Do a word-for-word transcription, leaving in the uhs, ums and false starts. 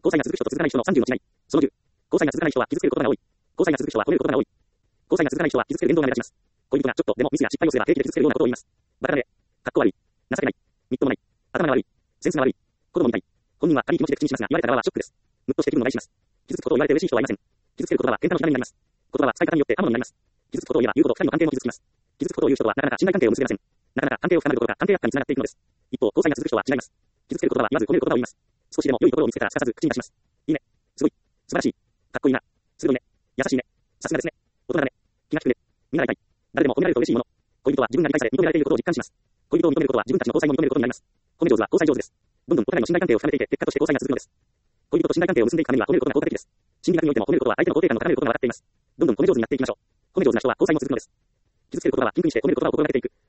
交際が続く人と続かない人のさんじゅうの違い。そのじゅう。交際が続かない人は傷つけることが多い。交際が続く人は褒めることが多い。交際が続かない人は傷つける言動が目立ちます。恋人がちょっとでもミスや失敗をすれば平気で傷つけるようなことを言います。バカなれ。かっこ悪い。情けない。みっともない。頭が悪い。センスが悪い。子供みたい。本人は軽い気持ちで口にしますが、言われた側はショックです。ムッとして気分を害します。傷つくことを言われて嬉しい人はいません。傷つける言葉は喧嘩の火種になります。言葉は使い方によって刃物になります。傷つくことを言えば言うほど二人の関係も傷つきます。傷つくことを言う人とはなかなか信頼関係を結べません。なかなか関係を深めることが関係悪化につながっていくのです。一方、交際が続く人は違います。傷つける言葉は言わず褒める言葉を言います。少しでも良いところを見つけたらすかさず口に出します。いいね。すごい。素晴らしい。かっこいいな。鋭いね。優しいね。さすがですね。大人だね。気が利くね。見習いたい。誰でも褒められると嬉しいもの。恋人は自分が理解され認められていることを実感します。恋人を認めることは自分たちの交際も認めることになります。褒め上手は交際上手です。どんどんお互いの信頼関係を深めていて、結果として交際が続くのです。恋人と信頼関係を結んでいくためには褒めることが効果的です。心理学においても褒めることは相手の肯定感を高めることが分かっています。どんどん褒め上手になっていきましょう。褒め上手な人は交際も続くのです。傷つける言葉はピンクにして褒める言葉を心がけていく。